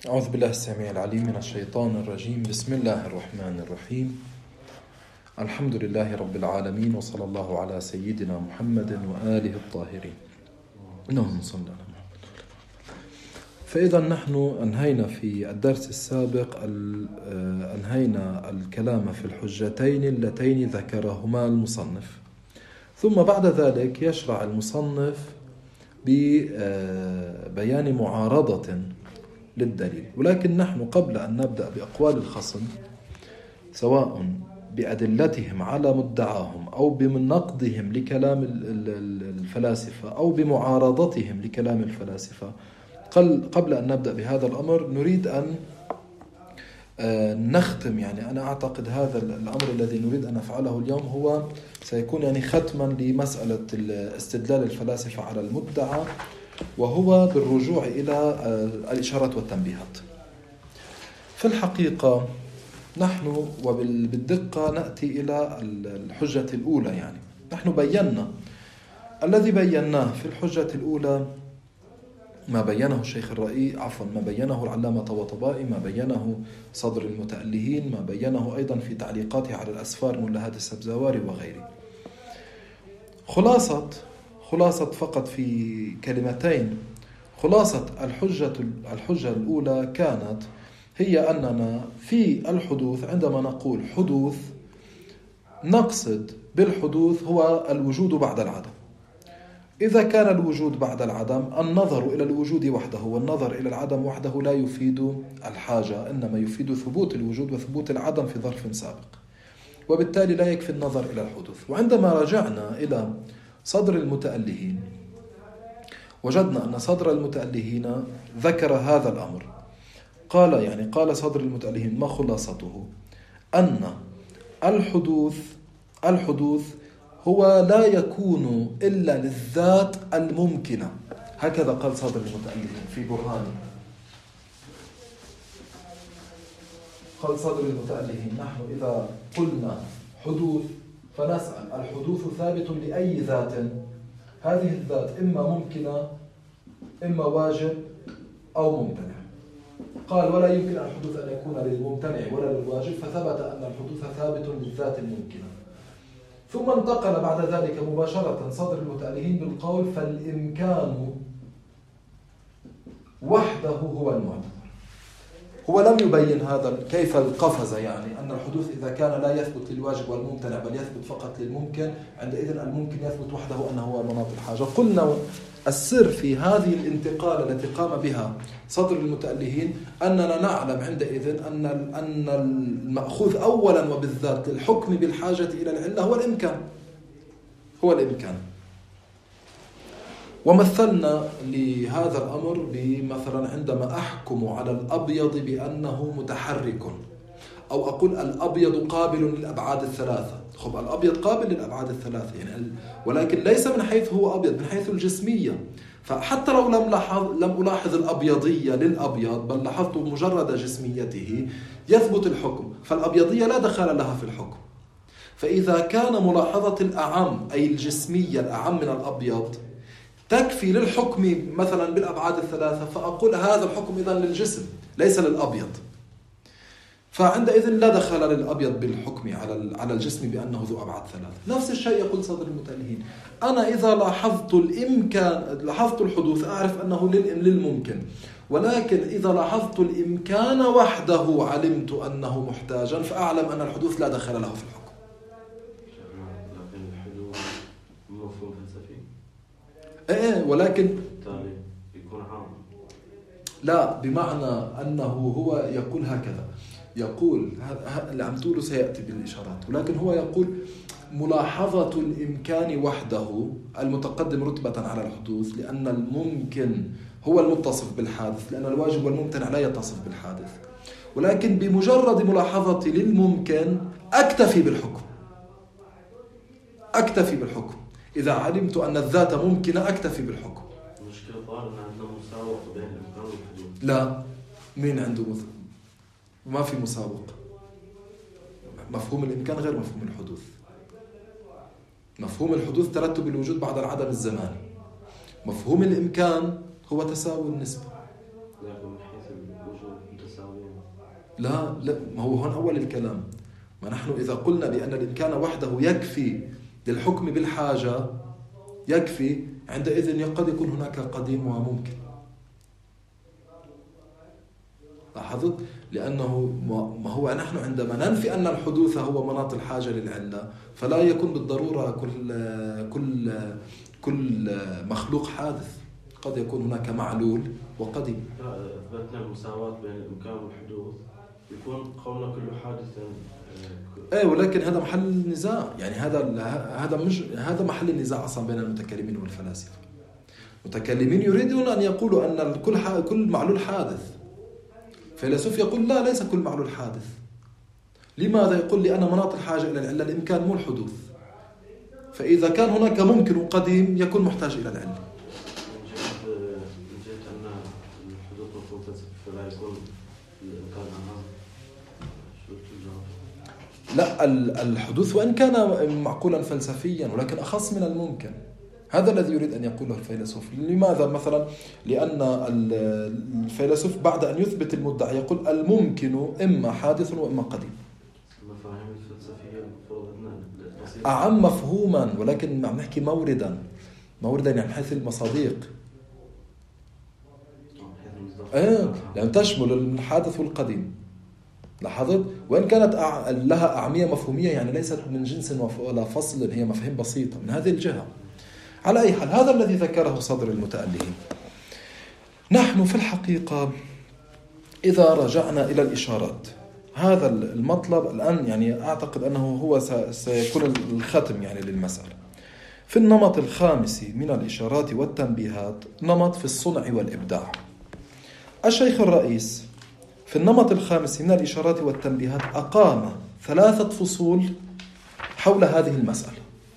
أعوذ بالله السميع العليم من الشيطان الرجيم. بسم الله الرحمن الرحيم. الحمد لله رب العالمين، وصلى الله على سيدنا محمد وآله الطاهرين. اللهم صل على محمد. فإذا نحن أنهينا في الدرس السابق أنهينا الكلام في الحجتين اللتين ذكرهما المصنف، ثم بعد ذلك يشرع المصنف ببيان معارضة للدليل. ولكن نحن قبل أن نبدأ بأقوال الخصم سواء بأدلتهم على مدعاهم أو بنقدهم لكلام الفلاسفة أو بمعارضتهم لكلام الفلاسفة، قبل أن نبدأ بهذا الأمر نريد أن نختم. يعني أنا أعتقد هذا الأمر الذي نريد أن نفعله اليوم هو سيكون ختما لمسألة استدلال الفلاسفة على المدعى، وهو بالرجوع إلى الإشارات والتنبيهات. في الحقيقة نحن وبالدقة نأتي إلى الحجة الأولى. يعني نحن بينا الذي بيناه في الحجة الأولى ما بينه الشيخ الرائي، ما بينه العلامة طباطبائي، ما بينه صدر المتألهين، ما بينه أيضا في تعليقاته على الأسفار ملا هادي السبزواري وغيره. خلاصة فقط في كلمتين، خلاصة الحجة الأولى كانت هي أننا في الحدوث عندما نقول حدوث نقصد بالحدوث هو الوجود بعد العدم. إذا كان الوجود بعد العدم النظر إلى الوجود وحده والنظر إلى العدم وحده لا يفيد الحاجة، إنما يفيد ثبوت الوجود وثبوت العدم في ظرف سابق، وبالتالي لا يكفي النظر إلى الحدوث. وعندما رجعنا إلى صدر المتألهين وجدنا أن صدر المتألهين ذكر هذا الأمر. قال صدر المتألهين ما خلاصته؟ أن الحدوث هو لا يكون إلا للذات الممكنة. هكذا قال صدر المتألهين في برهانه. قال صدر المتألهين نحن إذا قلنا حدوث فنسأل الحدوث ثابت لأي ذات؟ هذه الذات إما ممكنة إما واجب أو ممتنع. قال ولا يمكن الحدوث أن يكون للممتنع ولا للواجب، فثبت أن الحدوث ثابت للذات الممكنة. ثم انتقل بعد ذلك مباشرة صدر المتألهين بالقول فالإمكان وحده هو المعتبر. هو لم يبين هذا كيف القفز، يعني أن الحدوث إذا كان لا يثبت للواجب والممتنع بل يثبت فقط للممكن، عندئذ الممكن يثبت وحده أنه هو مناط الحاجة. قلنا السر في هذه الانتقال التي قام بها صدر المتألهين أننا نعلم عندئذ أن المأخوذ أولا وبالذات للحكم بالحاجة إلى العلة هو الإمكان. ومثلنا لهذا الأمر بمثلا عندما أحكم على الأبيض بأنه متحرك، أو أقول الأبيض قابل للأبعاد الثلاثة. الأبيض قابل للأبعاد الثلاثة يعني، ولكن ليس من حيث هو أبيض، من حيث الجسمية. فحتى لو لم ألاحظ الأبيضية للأبيض بل لاحظت مجرد جسميته يثبت الحكم، فالأبيضية لا دخل لها في الحكم. فإذا كان ملاحظة الأعم أي الجسمية الأعم من الأبيض تكفي للحكم مثلا بالأبعاد الثلاثة، فأقول هذا الحكم إذن للجسم ليس للأبيض، فعندئذ لا دخل للأبيض بالحكم على الجسم بأنه ذو أبعاد ثلاثة. نفس الشيء يقول صدر المتألهين، أنا إذا لاحظت الحدوث أعرف أنه للممكن، ولكن إذا لاحظت الإمكان وحده علمت أنه محتاجا، فأعلم أن الحدوث لا دخل له في الحكم. لكن الحدوث مفهوم فلسفي. ولكن يكون عام. لا، بمعنى أنه هو يقول هكذا، يقول اللي عم تقوله سيأتي بالإشارات، ولكن هو يقول ملاحظة الإمكان وحده المتقدم رتبة على الحدوث، لأن الممكن هو المتصف بالحادث، لأن الواجب والممتنع لا يتصف بالحادث. ولكن بمجرد ملاحظتي للممكن أكتفي بالحكم. إذا علمت أن الذات ممكنة أكتفي بالحكم. المشكلة طبعا أن عندنا مساوق بين الإمكان والحدوث. لا، مين عنده ما في مساوق. مفهوم الإمكان غير مفهوم الحدوث. مفهوم الحدوث ترتب الوجود بعد العدم الزماني. مفهوم الإمكان هو تساوي النسبة. لكن من حيث وجود متساويين. لا ما هو هون أول الكلام. ما نحن إذا قلنا بأن الإمكان وحده يكفي للحكم بالحاجة يكفي، عندئذ قد يكون هناك قديم وممكن. لاحظت؟ لأنه ما هو نحن عندما ننفي أن الحدوث هو مناط الحاجة للعلة، فلا يكون بالضرورة كل مخلوق حادث، قد يكون هناك معلول وقديم. أثبتنا المساواة بين الإمكان والحدوث، يكون قولنا كل حادث. ولكن هذا محل النزاع، يعني هذا محل النزاع أصلا بين المتكلمين والفلاسفة. المتكلمين يريدون أن يقولوا أن كل معلول حادث، فيلسوف يقول لا، ليس كل معلول حادث. لماذا؟ يقول لأن مناط الحاجة إلى العلة الإمكان مو الحدوث، فإذا كان هناك ممكن وقديم يكون محتاج إلى العلة. جئت أن الحدوث مفهوم فلسفي، فلا يكون الإمكان أهم. لا، الحدوث وإن كان معقولا فلسفيا ولكن أخص من الممكن. هذا الذي يريد أن يقوله الفيلسوف. لماذا؟ مثلا لأن الفيلسوف بعد أن يثبت المدعي يقول الممكن إما حادث وإما قديم. المفاهيم الفلسفية أعم مفهوما، ولكن عم نحكي موردا يعني من حيث المصادق. لأن تشمل الحادث والقديم. لاحظت؟ وإن كانت لها أعمية مفهومية، يعني ليست من جنس ولا فصل، هي مفاهيم بسيطة من هذه الجهة. على أي حال، هذا الذي ذكره صدر المتألهين. نحن في الحقيقة إذا رجعنا إلى الإشارات، هذا المطلب الآن يعني أعتقد أنه هو سيكون الختم يعني للمسألة. في النمط الخامس من الإشارات والتنبيهات، نمط في الصنع والإبداع. الشيخ الرئيس في النمط الخامس من الإشارات والتنبيهات أقام 3 فصول حول هذه المسألة.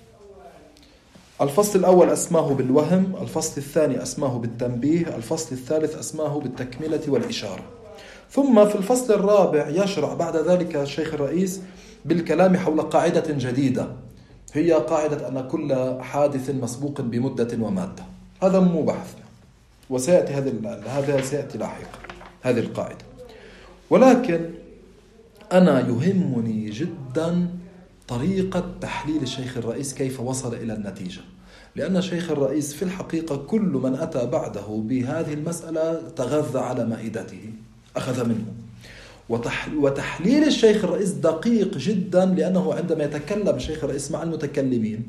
الفصل الأول أسماه بالوهم، الفصل الثاني أسماه بالتنبيه، الفصل الثالث أسماه بالتكملة والإشارة. ثم في الفصل الرابع يشرع بعد ذلك الشيخ الرئيس بالكلام حول قاعدة جديدة، هي قاعدة أن كل حادث مسبوق بمدة ومادة. هذا مو بحثنا، وسيأتي هذا سيأتي لاحقا هذه القاعدة. ولكن أنا يهمني جدا طريقة تحليل الشيخ الرئيس، كيف وصل إلى النتيجة. لأن الشيخ الرئيس في الحقيقة كل من أتى بعده بهذه المسألة تغذى على مائدته، أخذ منه. وتحليل الشيخ الرئيس دقيق جدا، لأنه عندما يتكلم الشيخ الرئيس مع المتكلمين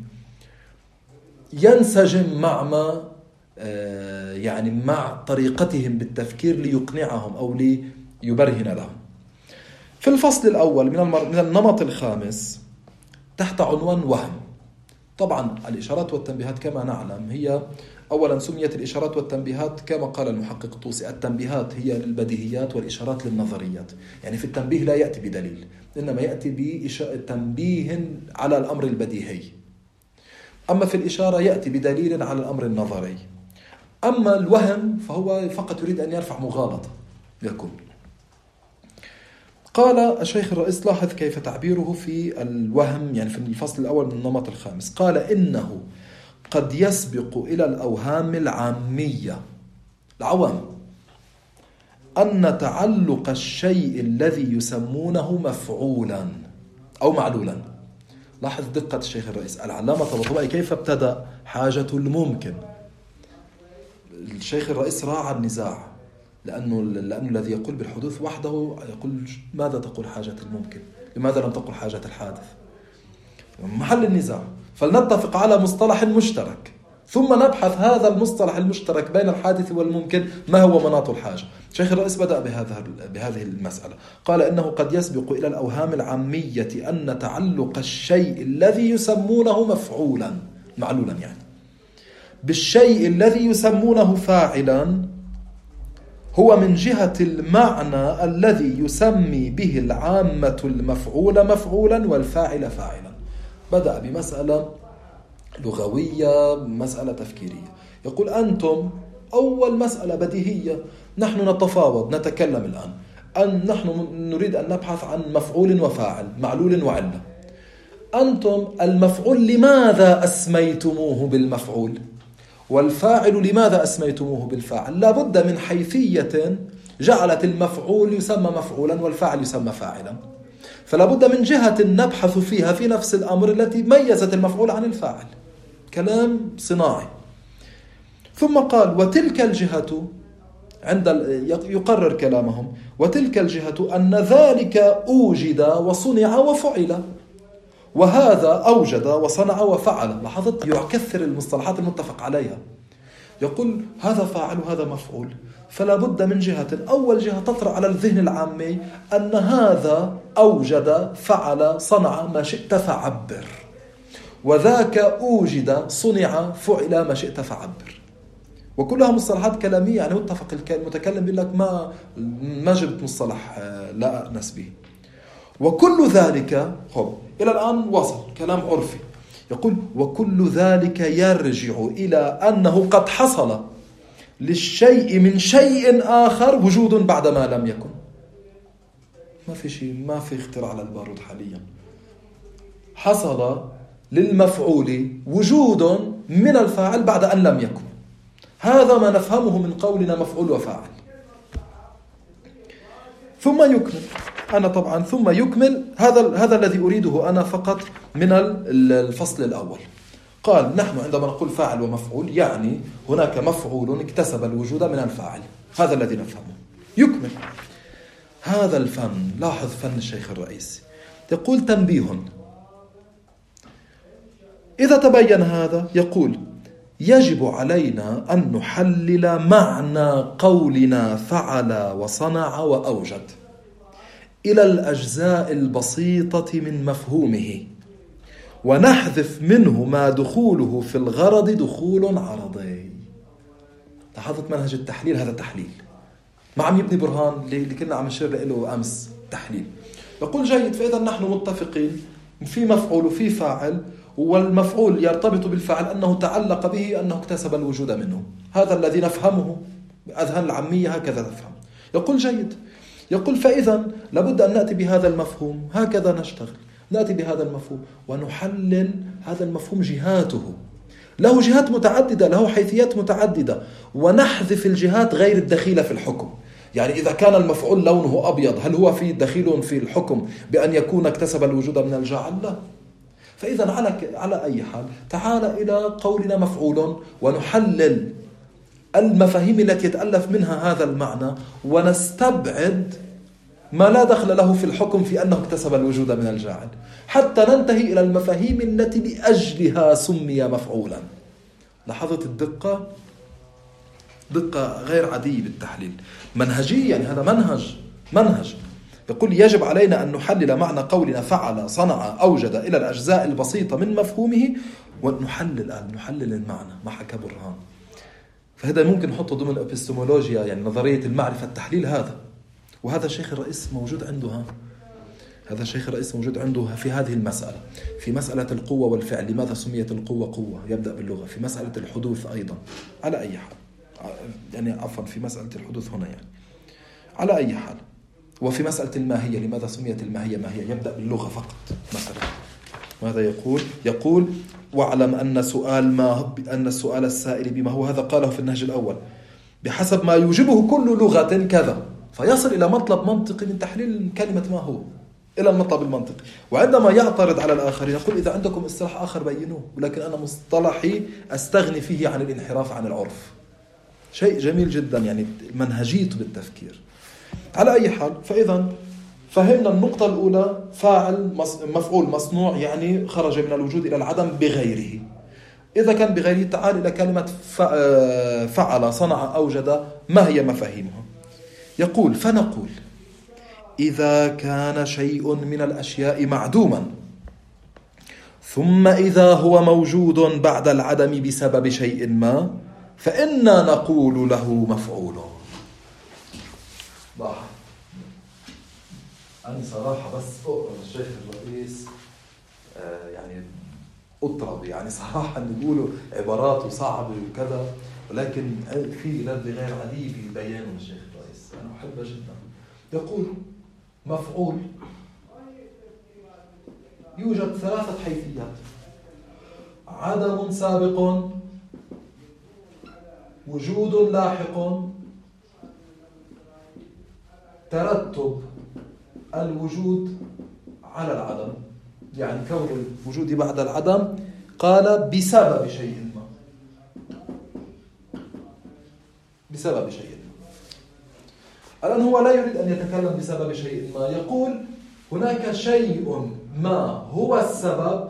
ينسجم مع طريقتهم بالتفكير ليقنعهم أو ليبرهن لهم. في الفصل الأول من النمط الخامس تحت عنوان وهم. طبعا الإشارات والتنبيهات كما نعلم هي أولا سميت الإشارات والتنبيهات كما قال المحقق الطوسي، التنبيهات هي للبديهيات والإشارات للنظريات. يعني في التنبيه لا يأتي بدليل، إنما يأتي بتنبيه على الأمر البديهي. أما في الإشارة يأتي بدليل على الأمر النظري. أما الوهم فهو فقط يريد أن يرفع مغالطة يكون. قال الشيخ الرئيس، لاحظ كيف تعبيره في الوهم، يعني في الفصل الأول من النمط الخامس، قال إنه قد يسبق إلى الأوهام العامية العوام أن تعلق الشيء الذي يسمونه مفعولا أو معلولا. لاحظ دقة الشيخ الرئيس. العلامة الطباطبائي كيف ابتدأ؟ حاجة الممكن. الشيخ الرئيس راعى النزاع، لأنه الذي يقول بالحدوث وحده يقول ماذا تقول حاجة الممكن؟ لماذا لم تقل حاجة الحادث؟ محل النزاع. فلنتفق على مصطلح مشترك، ثم نبحث هذا المصطلح المشترك بين الحادث والممكن ما هو مناط الحاجة. الشيخ الرئيس بدأ بهذه المسألة. قال إنه قد يسبق إلى الأوهام العامية أن تعلق الشيء الذي يسمونه مفعولا معلولا، يعني بالشيء الذي يسمونه فاعلا هو من جهة المعنى الذي يسمي به العامة المفعول مفعولا والفاعل فاعلا. بدأ بمسألة لغوية، مسألة تفكيرية. يقول أنتم أول مسألة بديهية، نحن نتفاوض نتكلم الآن نحن نريد أن نبحث عن مفعول وفاعل، معلول وعلة. أنتم المفعول لماذا أسميتموه بالمفعول؟ والفاعل لماذا أسميتموه بالفاعل؟ لا بد من حيثية جعلت المفعول يسمى مفعولا والفاعل يسمى فاعلا. فلا بد من جهة نبحث فيها في نفس الأمر التي ميزت المفعول عن الفاعل. كلام صناعي. ثم قال وتلك الجهة يقرر كلامهم وتلك الجهة أن ذلك أوجد وصنع وفعل، وهذا أوجد وصنع وفعل. لاحظت يكثر المصطلحات المتفق عليها. يقول هذا فاعل وهذا مفعول، فلا بد من جهة. أول جهة تطرأ على الذهن العامي أن هذا أوجد فعل صنع ما شئت فعبر، وذاك أوجد صنع فعل ما شئت فعبر. وكلها مصطلحات كلامية، يعني متفق المتكلم بيقول لك ما جبت مصطلح لا أنس به. وكل ذلك إلى الآن وصل كلام عرفي. يقول وكل ذلك يرجع إلى أنه قد حصل للشيء من شيء آخر وجود بعد ما لم يكن. ما في شيء، ما في اختراع على البارود حاليا. حصل للمفعول وجود من الفاعل بعد أن لم يكن. هذا ما نفهمه من قولنا مفعول وفاعل. ثم يكمل أنا طبعا ثم يكمل هذا الذي أريده أنا فقط من الفصل الأول. قال نحن عندما نقول فاعل ومفعول يعني هناك مفعول اكتسب الوجود من الفاعل، هذا الذي نفهمه. يكمل هذا الفن. لاحظ فن الشيخ الرئيسي. يقول تنبيه: إذا تبين هذا يقول يجب علينا أن نحلل معنى قولنا فعل وصنع وأوجد إلى الأجزاء البسيطة من مفهومه، ونحذف منه ما دخوله في الغرض دخول عرضي. لاحظت منهج التحليل، هذا تحليل ما عم يبني برهان اللي كنا عم نشير له أمس. تحليل. يقول جيد، فإذا نحن متفقين في مفعول وفي فاعل، والمفعول يرتبط بالفعل أنه تعلق به أنه اكتسب الوجود منه. هذا الذي نفهمه بأذهان العامية، هكذا نفهم. يقول جيد. يقول فإذا لابد أن نأتي بهذا المفهوم، هكذا نشتغل. نأتي بهذا المفهوم ونحلل هذا المفهوم جهاته. له جهات متعددة، له حيثيات متعددة، ونحذف الجهات غير الدخيلة في الحكم. يعني إذا كان المفعول لونه أبيض، هل هو في دخيل في الحكم بأن يكون اكتسب الوجود من الجعل؟ لا. فإذا على أي حال تعال إلى قولنا مفعول ونحلل المفاهيم التي يتألف منها هذا المعنى، ونستبعد ما لا دخل له في الحكم في أنه اكتسب الوجود من الجاعل، حتى ننتهي إلى المفاهيم التي لأجلها سمي مفعولا. لاحظت الدقة؟ دقة غير عادية بالتحليل، منهجية. يعني هذا منهج. يقول يجب علينا أن نحلل معنى قولنا فعل صنع أوجد إلى الأجزاء البسيطة من مفهومه، ونحلل المعنى ما حكى برهان. فهذا ممكن نحطه ضمن الأبستمولوجيا، يعني نظرية المعرفة التحليل هذا. وهذا الشيخ الرئيس موجود عنده هذا الشيخ الرئيس موجود عنده في هذه المسألة، في مسألة القوة والفعل. لماذا سميت القوة قوة؟ يبدأ باللغة. في مسألة الحدوث أيضا، على أي حال، يعني عفوا في مسألة الحدوث هنا، يعني على أي حال. وفي مسألة الماهية، لماذا سميت الماهية ماهية؟ يبدأ باللغة فقط مثلا. ماذا يقول واعلم أن السؤال السائل بما هو، هذا قاله في النهج الأول، بحسب ما يوجبه كل لغة كذا، فيصل إلى مطلب منطقي من تحليل كلمة ما هو إلى المطلب المنطقي. وعندما يعترض على الآخرين يقول إذا عندكم اصطلاح آخر بينوه، ولكن أنا مصطلحي أستغني فيه عن الانحراف عن العرف. شيء جميل جدا، يعني منهجيته بالتفكير. على أي حال، فإذا فهمنا النقطة الأولى، فاعل مفعول مصنوع، يعني خرج من الوجود إلى العدم بغيره. إذا كان بغيره تعال إلى كلمة فعل صنع أوجد، ما هي مفاهيمها؟ يقول فنقول إذا كان شيء من الأشياء معدوما، ثم إذا هو موجود بعد العدم بسبب شيء ما، فإنا نقول له مفعول. أنا صراحة بس أقرأ الشيخ الرئيس يعني أطرب، يعني صراحة نقوله عباراته صعبة وكذا، ولكن في لذة غير عادية في بيانه الشيخ الرئيس، أنا أحبه جدا. يقول مفعول يوجد 3 حيثيات: عدم سابق، وجود لاحق، ترتب الوجود على العدم، يعني كون الوجود بعد العدم، قال بسبب شيء ما، بسبب شيء ما. الآن هو لا يريد أن يتكلم بسبب شيء ما، يقول هناك شيء ما هو السبب،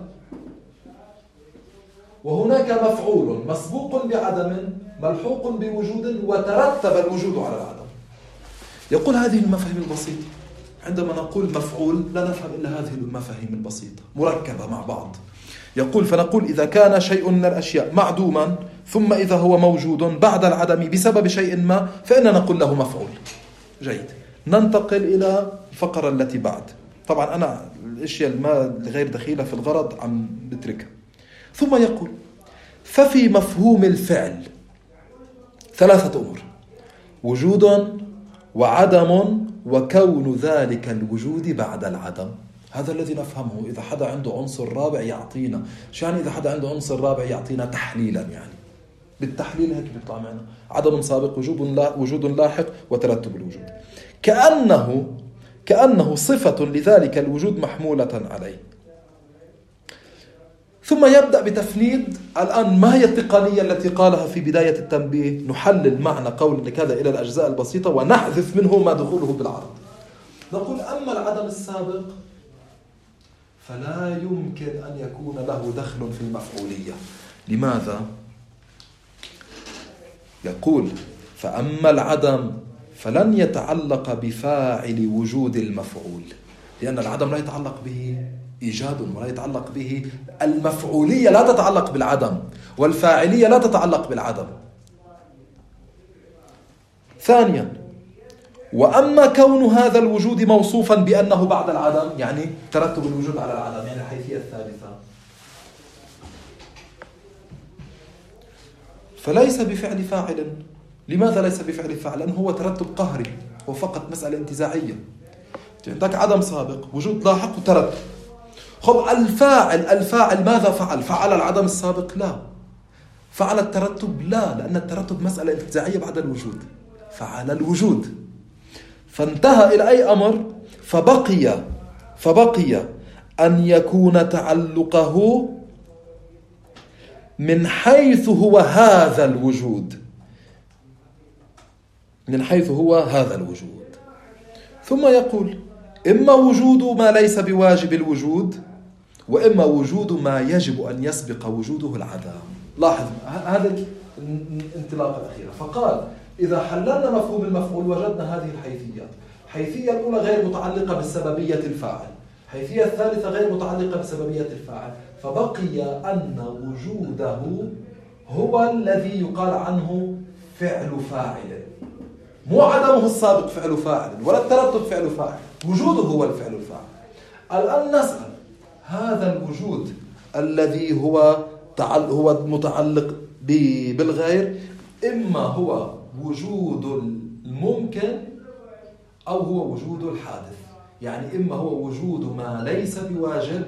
وهناك مفعول مسبوق بعدم ملحوق بوجود وترتب الوجود على العدم. يقول هذه المفاهيم البسيطة، عندما نقول مفعول لا نفهم إلا هذه المفاهيم البسيطة مركبة مع بعض. يقول فنقول إذا كان شيء من الأشياء معدوما ثم إذا هو موجود بعد العدم بسبب شيء ما فإننا نقول له مفعول. جيد، ننتقل إلى الفقرة التي بعد. طبعا أنا الأشياء غير دخيلة في الغرض عم بتركها. ثم يقول ففي مفهوم الفعل ثلاثة أمور: وجود وعدم وكون ذلك الوجود بعد العدم. هذا الذي نفهمه. إذا حدا عنده عنصر رابع يعطينا، شو يعني إذا حدا عنده عنصر رابع يعطينا تحليلا؟ يعني بالتحليل هيك بيطلع معنا عدم سابق وجود لاحق وترتب الوجود، كأنه صفة لذلك الوجود محمولة عليه. ثم يبدأ بتفنيد الآن ما هي التقنية التي قالها في بداية التنبيه: نحلل معنى قول كذا إلى الأجزاء البسيطة ونحذف منه ما دخوله بالعرض. نقول أما العدم السابق فلا يمكن أن يكون له دخل في المفعولية. لماذا؟ يقول فأما العدم فلن يتعلق بفاعل وجود المفعول، لأن العدم لا يتعلق به إيجاد ولا يتعلق به المفعولية، لا تتعلق بالعدم، والفاعلية لا تتعلق بالعدم. ثانيا، وأما كون هذا الوجود موصوفا بأنه بعد العدم، يعني ترتب الوجود على العدم، يعني الحيثية الثالثة، فليس بفعل فاعل. لماذا ليس بفعل فاعل؟ لأنه هو ترتب قهري، هو فقط مسألة انتزاعية. عندك عدم سابق، وجود لاحق وترتب. خب الفاعل ماذا فعل؟ فعل العدم السابق؟ لا. فعل الترتب؟ لا، لأن الترتب مسألة انتزاعية بعد الوجود. فعل الوجود، فانتهى إلى أي أمر؟ فبقي أن يكون تعلقه من حيث هو هذا الوجود، من حيث هو هذا الوجود. ثم يقول إما وجود ما ليس بواجب الوجود، وإما وجود ما يجب أن يسبق وجوده العدم. لاحظ هذا الانطلاقة الأخيرة. فقال إذا حللنا مفهوم المفعول وجدنا هذه الحيثيات: الحيثية الأولى غير متعلقة بسببية الفاعل، الحيثية الثالثة غير متعلقة بسببية الفاعل، فبقي أن وجوده هو الذي يقال عنه فعل فاعل، مو عدمه السابق فعل فاعل ولا الترتب فعل فاعل، وجوده هو الفعل الفاعل. الآن نسأل: هذا الوجود الذي هو متعلق بالغير إما هو وجود الممكن أو هو وجود الحادث، يعني إما هو وجود ما ليس بواجب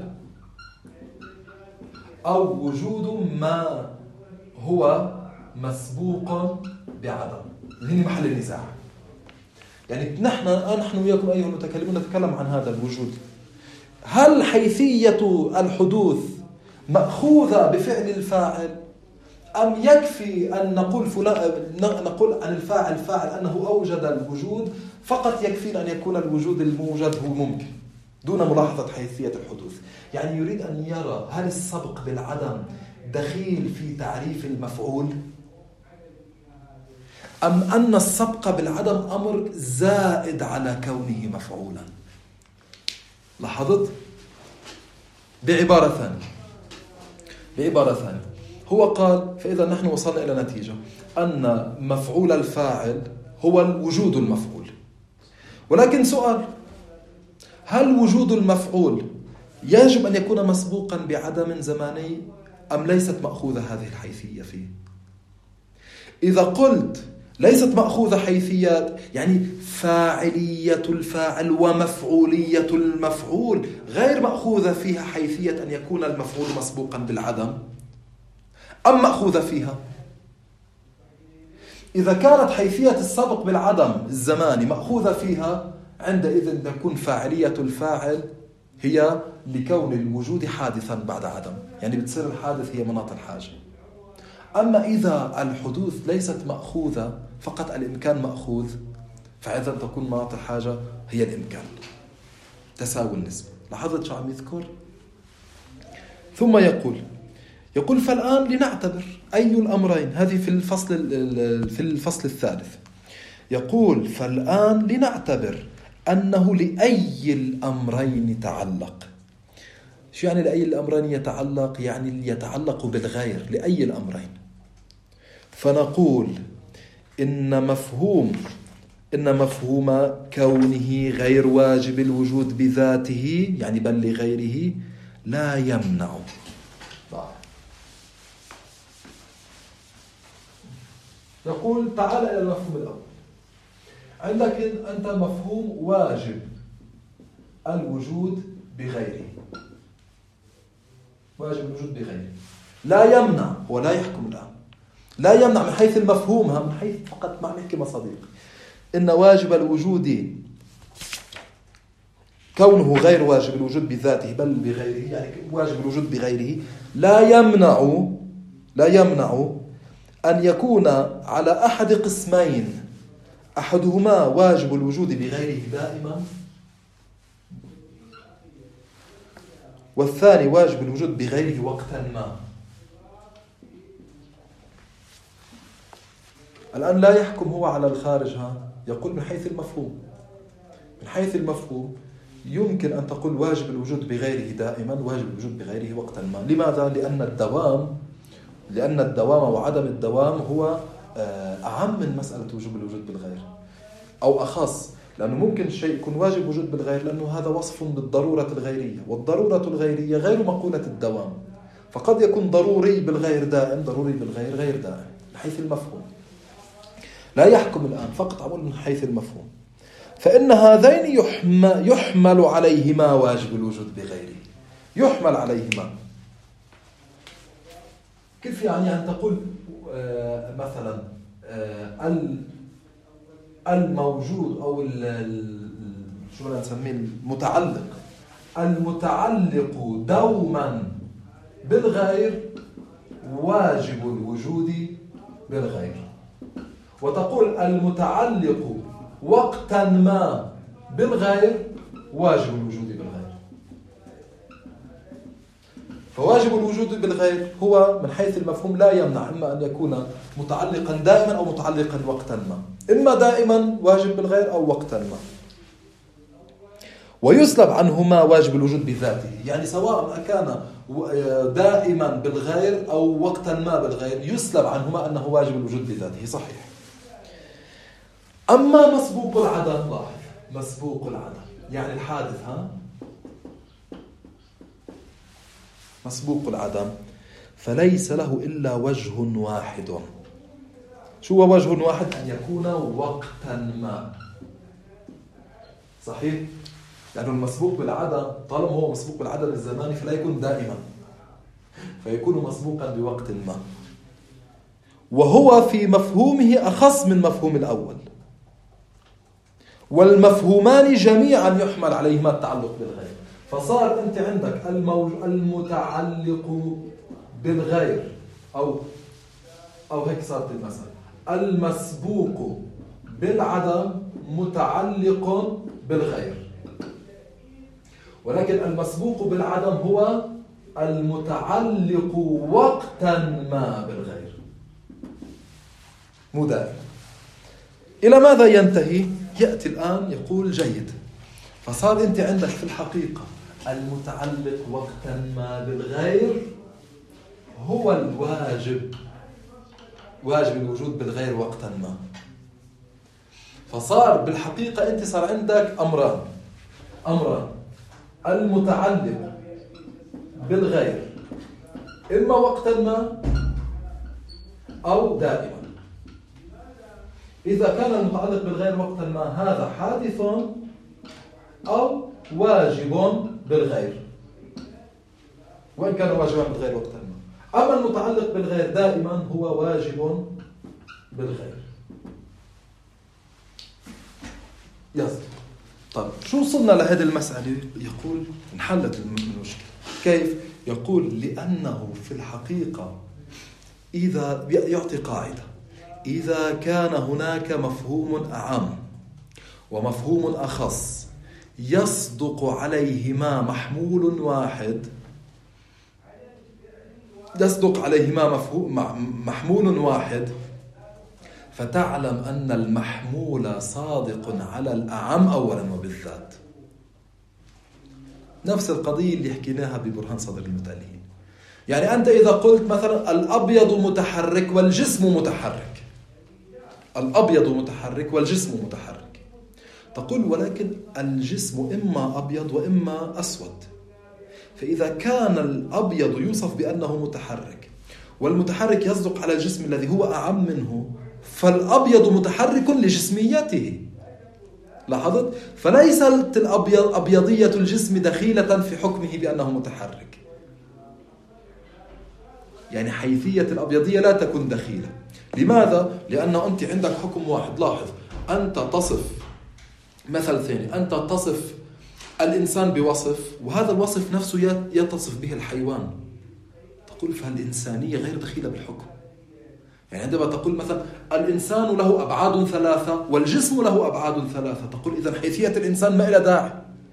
أو وجود ما هو مسبوق بعدم. هنا محل النزاع. يعني نحن وياكم أيها المتكلمون نتكلم عن هذا الوجود. هل حيثية الحدوث مأخوذة بفعل الفاعل، أم يكفي أن نقول عن الفاعل أنه أوجد الوجود فقط يكفي أن يكون الوجود الموجد هو ممكن دون ملاحظة حيثية الحدوث؟ يعني يريد أن يرى هل السبق بالعدم دخيل في تعريف المفعول، أم أن السبق بالعدم أمر زائد على كونه مفعولا. لاحظت؟ بعبارة ثانية هو قال فإذا نحن وصلنا إلى نتيجة أن مفعول الفاعل هو الوجود المفعول. ولكن سؤال: هل وجود المفعول يجب أن يكون مسبوقا بعدم زماني أم ليست مأخوذة هذه الحيثية فيه؟ إذا قلت ليست مأخوذة حيثيات، يعني فاعلية الفاعل ومفعولية المفعول غير مأخوذة فيها حيثية أن يكون المفعول مسبوقا بالعدم، أم مأخوذة فيها؟ إذا كانت حيثية السبق بالعدم الزماني مأخوذة فيها عندئذ تكون فاعلية الفاعل هي لكون الوجود حادثا بعد عدم، يعني بتصير الحادث هي مناط الحاجة. أما إذا الحدوث ليست مأخوذة، فقط الإمكان مأخوذ، فإذا تكون مناط الحاجة هي الإمكان، تساوي النسبة. لاحظت شو عم يذكر؟ ثم يقول فالآن لنعتبر أي الأمرين. هذه في الفصل الثالث. يقول فالآن لنعتبر أنه لأي الأمرين تعلق. شو يعني لأي الأمرين يتعلق؟ يعني يتعلق بالغير لأي الأمرين. فنقول إن مفهوم كونه غير واجب الوجود بذاته، يعني بل لغيره، لا يمنع. يقول تعال إلى المفهوم الأول. عندك أنت مفهوم واجب الوجود بغيره، واجب الوجود بغيره لا يمنع، هو لا يحكم الآن، لا يمنع من حيث المفهوم، من حيث فقط ما نحكي مصادق. إن واجب الوجود كونه غير واجب الوجود بذاته بل بغيره، يعني واجب الوجود بغيره لا يمنع أن يكون على أحد قسمين، أحدهما واجب الوجود بغيره دائما، والثاني واجب الوجود بغيره وقتا ما. الآن لا يحكم هو على الخارج، يقول من حيث المفهوم يمكن أن تقول واجب الوجود بغيره دائما، واجب الوجود بغيره وقتا ما. لماذا؟ لأن الدوام وعدم الدوام هو أعم من مسألة وجوب الوجود بالغير، أو أخص، لأنه ممكن الشيء يكون واجب وجود بالغير لأنه هذا وصف بالضرورة الغيرية، والضرورة الغيرية غير مقولة الدوام، فقد يكون ضروري بالغير دائم، ضروري بالغير غير دائم. من حيث المفهوم لا يحكم الآن، فقط أقول من حيث المفهوم. فإن هذين يحمل عليهما واجب الوجود بغيره، يحمل عليهما. كيف يعني أن تقول مثلا الموجود أو شو بدنا نسميه المتعلق دوما بالغير واجب الوجود بالغير، وتقول المتعلق وقتا ما بالغير واجب الوجود بالغير. فواجب الوجود بالغير هو من حيث المفهوم لا يمنع إما أن يكون متعلقا دائما أو متعلقا وقتا ما، إما دائما واجب بالغير أو وقتا ما. ويسلب عنهما واجب الوجود بذاته، يعني سواء كان دائما بالغير أو وقتا ما بالغير يسلب عنهما أنه واجب الوجود بذاته، صحيح. أما مسبوق العدم، لاحظ مسبوق العدم يعني الحادث، مسبوق العدم، فليس له إلا وجه واحد. شو هو وجه واحد؟ أن يكون وقتا ما، صحيح؟ لأنه المسبوق بالعدم طالما هو مسبوق بالعدم الزماني فلا يكون دائما، فيكون مسبوقا بوقت ما، وهو في مفهومه أخص من مفهوم الأول. والمفهومان جميعا يحمل عليهما التعلق بالغير. فصار أنت عندك المتعلق بالغير أو هيك صارت المسألة، المسبوق بالعدم متعلق بالغير، ولكن المسبوق بالعدم هو المتعلق وقتا ما بالغير، مو دائما. إلى ماذا ينتهي؟ يأتي الآن يقول جيد، فصار أنت عندك في الحقيقة المتعلق وقتا ما بالغير هو الواجب، واجب الوجود بالغير وقتا ما. فصار بالحقيقة أنت صار عندك أمران، المتعلق بالغير إما وقتا ما أو دائما. إذا كان المتعلق بالغير وقتا ما هذا حادث أو واجب بالغير، وإن كان واجبا بالغير وقتا ما. أما المتعلق بالغير دائما هو واجب بالغير. يصدق طيب شو وصلنا لهذه المسألة؟ يقول انحلت المشكلة. كيف؟ يقول لأنه في الحقيقة إذا يعطي قاعدة: إذا كان هناك مفهوم أعم ومفهوم أخص يصدق عليهما محمول واحد، محمول واحد، فتعلم أن المحمول صادق على الأعم أولا وبالذات. نفس القضية اللي حكيناها ببرهان صدر المتألهين. يعني أنت إذا قلت مثلا الأبيض متحرك والجسم متحرك، الأبيض متحرك والجسم متحرك، تقول ولكن الجسم إما أبيض وإما أسود. فإذا كان الأبيض يوصف بأنه متحرك والمتحرك يصدق على الجسم الذي هو أعم منه، فالأبيض متحرك لجسميته. لاحظت؟ فليست أبيضية الجسم دخيلة في حكمه بأنه متحرك. يعني حيثية الأبيضية لا تكون دخيلة. لماذا؟ لأنه أنت عندك حكم واحد. لاحظ، أنت تصف مثل ثاني، أنت تصف الإنسان بوصف، وهذا الوصف نفسه يتصف به الحيوان، تقول فالإنسانية غير دخيلة بالحكم. يعني عندما تقول مثلا الإنسان له أبعاد ثلاثة والجسم له أبعاد ثلاثة، تقول إذن حيثية الإنسان ما إلى داعي،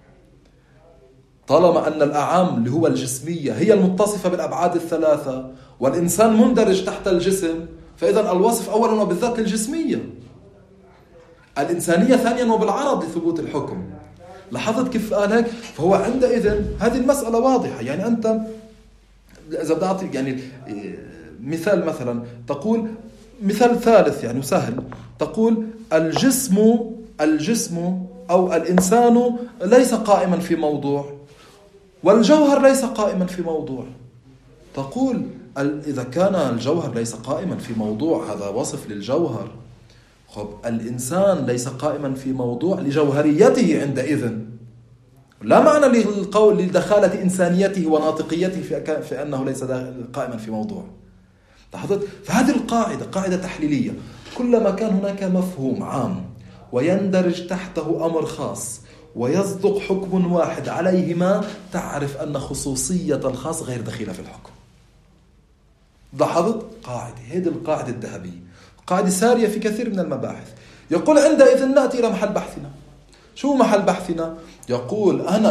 طالما أن الأعام اللي هو الجسمية هي المتصفة بالأبعاد الثلاثة والإنسان مندرج تحت الجسم، فإذن الوصف أولا وبالذات للجسمية، الإنسانية ثانيا وبالعرض لثبوت الحكم. لاحظت كيف قال هيك؟ فهو عندئذ هذه المسألة واضحة. يعني أنت إذا بدي أعطي يعني مثال، مثلا تقول مثال ثالث يعني سهل، تقول الجسم أو الإنسان ليس قائما في موضوع والجوهر ليس قائما في موضوع. تقول إذا كان الجوهر ليس قائما في موضوع هذا وصف للجوهر، خب الإنسان ليس قائما في موضوع لجوهريته عندئذ، لا معنى للقول لدخالة إنسانيته وناطقيته في أنه ليس قائما في موضوع. لاحظت؟ فهذه القاعدة قاعدة تحليلية، كلما كان هناك مفهوم عام ويندرج تحته أمر خاص ويصدق حكم واحد عليهما، تعرف أن خصوصية الخاص غير دخيلة في الحكم. لاحظت؟ قاعدة، هذه القاعدة الذهبية، قاعدة سارية في كثير من المباحث. يقول عندئذ نأتي إلى محل بحثنا. شو محل بحثنا؟ يقول أنا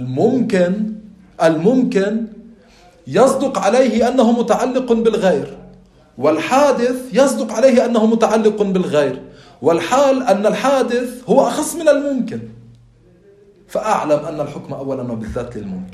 الممكن يصدق عليه أنه متعلق بالغير، والحادث يصدق عليه أنه متعلق بالغير، والحال أن الحادث هو أخص من الممكن، فأعلم أن الحكم أولا وبالذات للممكن،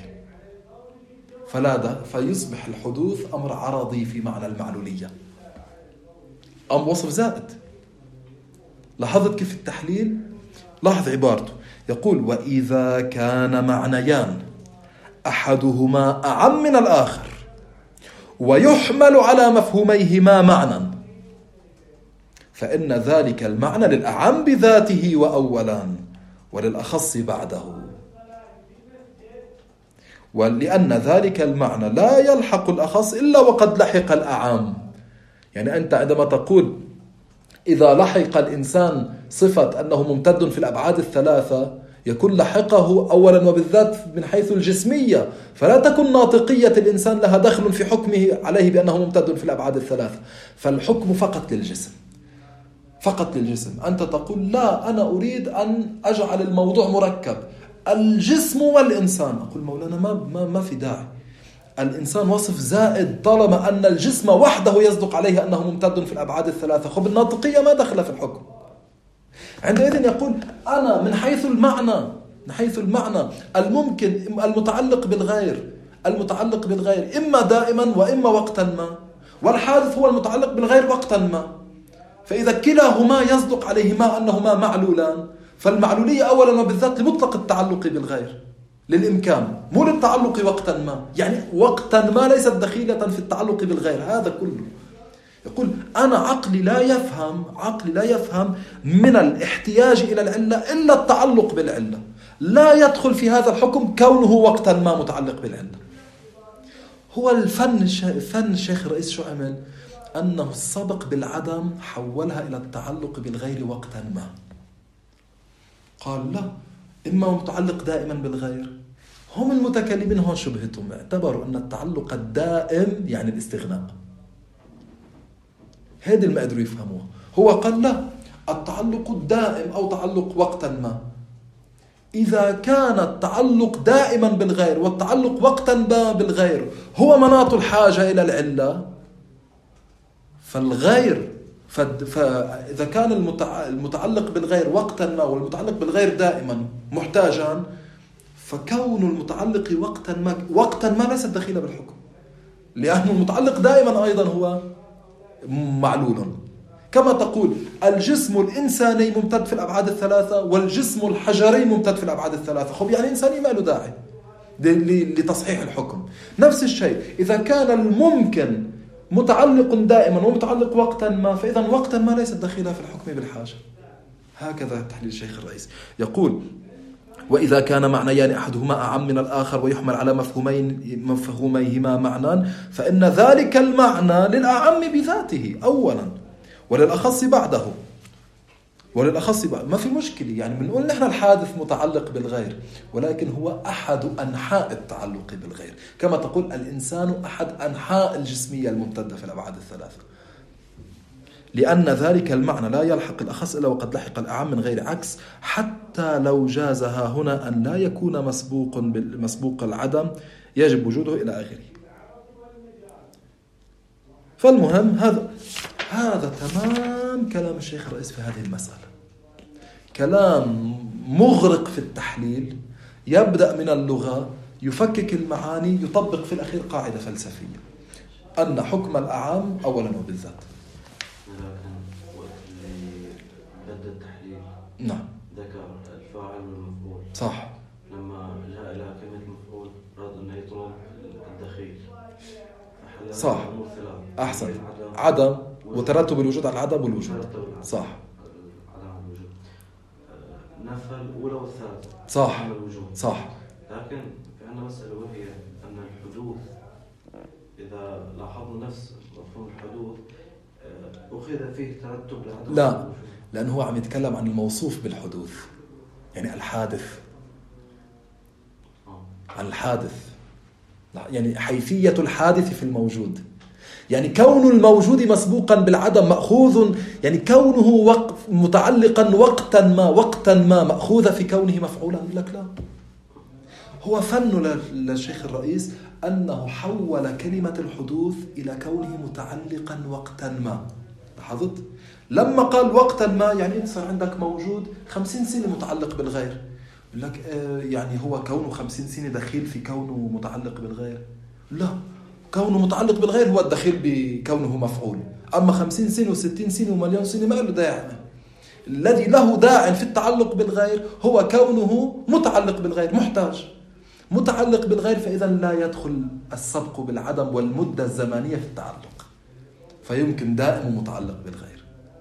فيصبح الحدوث أمر عرضي في معنى المعلولية، أم وصف زائد. لاحظت كيف التحليل؟ لاحظ عبارته، يقول وإذا كان معنيان أحدهما أعم من الآخر ويحمل على مفهوميهما معنى، فإن ذلك المعنى للأعم بذاته وأولا وللأخص بعده، ولأن ذلك المعنى لا يلحق الأخص إلا وقد لحق الأعم. يعني أنت عندما تقول إذا لحق الإنسان صفة أنه ممتد في الأبعاد الثلاثة، يكون لحقه أولا وبالذات من حيث الجسمية، فلا تكون ناطقية الإنسان لها دخل في حكمه عليه بأنه ممتد في الأبعاد الثلاثة، فالحكم فقط للجسم، فقط للجسم. أنت تقول لا، أنا أريد أن أجعل الموضوع مركب، الجسم والإنسان. أقول مولانا ما في داعي، الإنسان وصف زائد طالما أن الجسم وحده يصدق عليه أنه ممتد في الأبعاد الثلاثة، خب الناطقية ما دخل في الحكم. عندئذ يقول أنا من حيث المعنى الممكن المتعلق بالغير إما دائما وإما وقتا ما، والحادث هو المتعلق بالغير وقتا ما، فإذا كلاهما يصدق عليهما أنهما معلولان، فالمعلولية أولا وبالذات لمطلق التعلق بالغير، للإمكان، مو للتعلق وقتا ما. يعني وقتا ما ليست دخيلة في التعلق بالغير، هذا كله. يقول أنا عقلي لا يفهم من الاحتياج إلى العلة إلا التعلق بالعلة، لا يدخل في هذا الحكم كونه وقتا ما متعلق بالعلة. هو الفن الشيخ الرئيس شو عمل؟ أنه السبق بالعدم حولها إلى التعلق بالغير وقتا ما. قال لا، إما متعلق دائما بالغير. هم المتكلمين هون شبهتهم اعتبروا أن التعلق الدائم يعني الاستغناء. هذا اللي ما قدروا يفهموه. هو قال لا، التعلق الدائم أو تعلق وقتا ما، إذا كان التعلق دائما بالغير والتعلق وقتا ما بالغير هو مناط الحاجة إلى العلة، فالغير فإذا كان المتعلق بالغير وقتا ما والمتعلق بالغير دائما محتاجان، فكون المتعلق وقتا ما ليست دخيلة بالحكم، لأن المتعلق دائما أيضا هو معلول. كما تقول الجسم الإنساني ممتد في الأبعاد الثلاثة والجسم الحجري ممتد في الأبعاد الثلاثة، خب يعني إنساني ما له داعي لتصحيح الحكم. نفس الشيء إذا كان الممكن متعلق دائما ومتعلق وقتا ما، فإذا وقتا ما ليست دخيلة في الحكم بالحاجة. هكذا تحليل الشيخ الرئيس. يقول وإذا كان معنيان أحدهما أعم من الآخر ويحمل على مفهوميهما معنى، فإن ذلك المعنى للأعم بذاته أولا وللأخص بعده. ما في مشكلة، يعني بنقول نحن الحادث متعلق بالغير، ولكن هو أحد أنحاء التعلق بالغير، كما تقول الإنسان أحد أنحاء الجسمية الممتدة في الأبعاد الثلاثة، لأن ذلك المعنى لا يلحق الأخص إلا وقد لحق الأعم من غير عكس، حتى لو جازها هنا أن لا يكون مسبوق العدم يجب وجوده إلى آخره. فالمهم هذا تمام كلام الشيخ الرئيس في هذه المسألة، كلام مغرق في التحليل، يبدأ من اللغة، يفكك المعاني، يطبق في الأخير قاعدة فلسفية أن حكم الأعام أولا وبالذات. بدأ التحليل نعم ذكر الفاعل والمفعول، صح. لما جاء إلى كلمة المفعول راد أن يطلب الدخيل، صح أحسن، عدم وترتب الوجود على العدم والوجود، صح. عدم الوجود نفى الأولى والثالثة، صح الوجود صح. لكن في عندنا مسألة وهي أن الحدوث، إذا لاحظنا نفس مفهوم الحدوث أخذ فيه ترتب العدم، لا، لأنه هو عم يتكلم عن الموصوف بالحدوث، يعني الحادث، عن الحادث، يعني حيثية الحادث في الموجود، يعني كون الموجود مسبوقا بالعدم مأخوذ، يعني كونه متعلقا وقتا ما مأخوذ في كونه مفعولا. لك لا، هو فن للشيخ الرئيس أنه حول كلمة الحدوث إلى كونه متعلقا وقتا ما. لاحظت؟ لما قال وقتا ما يعني صار عندك موجود 50 سنة متعلق بالغير، لك يعني هو كونه 50 سنة دخيل في كونه متعلق بالغير؟ لا، كونه متعلق بالغير هو الدخيل بكونه مفعول، أما 50 سنة و60 سنة ومليون سنة ما له داعي. الذي له داع في التعلق بالغير هو كونه متعلق بالغير، محتاج متعلق بالغير، فإذا لا يدخل السبق بالعدم والمدة الزمانية في التعلق، فيمكن دائم متعلق بالغير،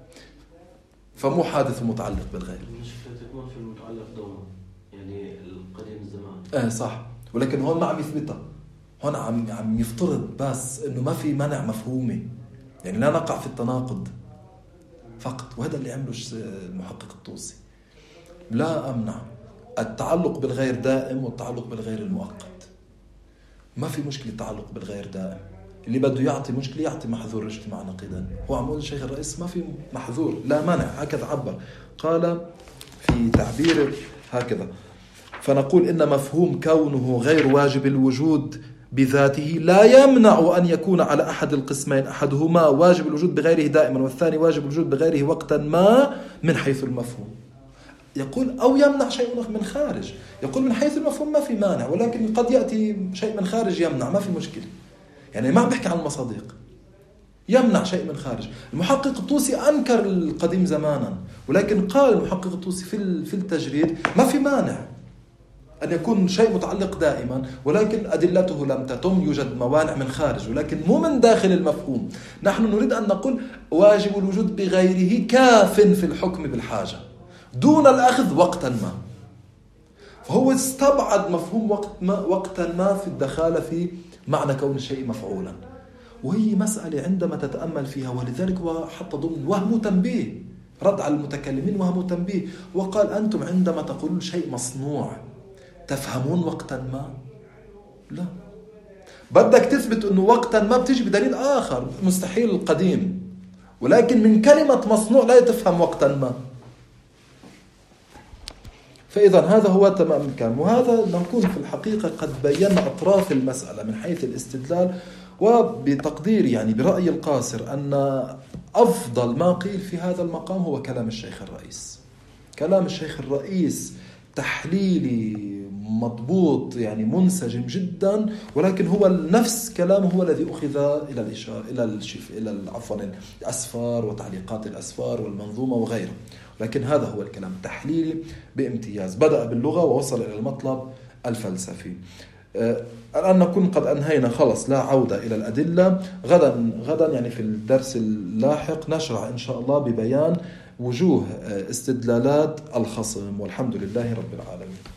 فمو حادث متعلق بالغير. المشكلة تكون في المتعلق دوما، يعني القديم الزمان. صح، ولكن هون ما عم يثبتها، هون عم يفترض بس إنه ما في منع مفهومي، يعني لا نقع في التناقض فقط. وهذا اللي عمله المحقق الطوسي. لا أمنع التعلق بالغير دائم والتعلق بالغير المؤقت، ما في مشكلة التعلق بالغير دائم، اللي بده يعطي مشكلة يعطي محذور الاجتماع نقيدا. هو عم يقول الشيخ الرئيس ما في محذور، لا مانع، هكذا عبر، قال في تعبير هكذا: فنقول إن مفهوم كونه غير واجب الوجود بذاته لا يمنع أن يكون على أحد القسمين، أحدهما واجب الوجود بغيره دائما والثاني واجب الوجود بغيره وقتا ما من حيث المفهوم. يقول أو يمنع شيء من خارج، يقول من حيث المفهوم ما في مانع، ولكن قد يأتي شيء من خارج يمنع، ما في مشكلة. يعني ما بحكي عن المصادق، يمنع شيء من خارج. المحقق الطوسي أنكر القديم زمانا، ولكن قال المحقق الطوسي في التجريد ما في مانع أن يكون شيء متعلق دائما، ولكن أدلته لم تتم، يوجد موانع من خارج ولكن مو من داخل المفهوم. نحن نريد أن نقول واجب الوجود بغيره كاف في الحكم بالحاجة دون الأخذ وقتا ما، فهو استبعد مفهوم وقتا ما في الدخالة في معنى كون الشيء مفعولا. وهي مسألة عندما تتأمل فيها، ولذلك هو حط ضمن وهم تنبيه، رد على المتكلمين وهم تنبيه، وقال أنتم عندما تقولون شيء مصنوع تفهمون وقتا ما؟ لا، بدك تثبت أنه وقتا ما بتيجي بدليل آخر مستحيل القديم، ولكن من كلمة مصنوع لا تفهم وقتا ما. فإذا هذا هو تمام الكلام. وهذا نكون في الحقيقة قد بينا أطراف المسألة من حيث الاستدلال، وبتقدير يعني برأي القاصر أن أفضل ما قيل في هذا المقام هو كلام الشيخ الرئيس. كلام الشيخ الرئيس تحليلي مضبوط يعني منسجم جدا، ولكن هو نفس كلامه هو الذي أخذ إلى الإشارة إلى الأسفار وتعليقات الأسفار والمنظومة وغيره، لكن هذا هو الكلام تحليلي بامتياز، بدأ باللغة ووصل إلى المطلب الفلسفي. الآن نكون قد أنهينا خلص، لا عودة إلى الأدلة. غدا يعني في الدرس اللاحق نشرع إن شاء الله ببيان وجوه استدلالات الخصم، والحمد لله رب العالمين.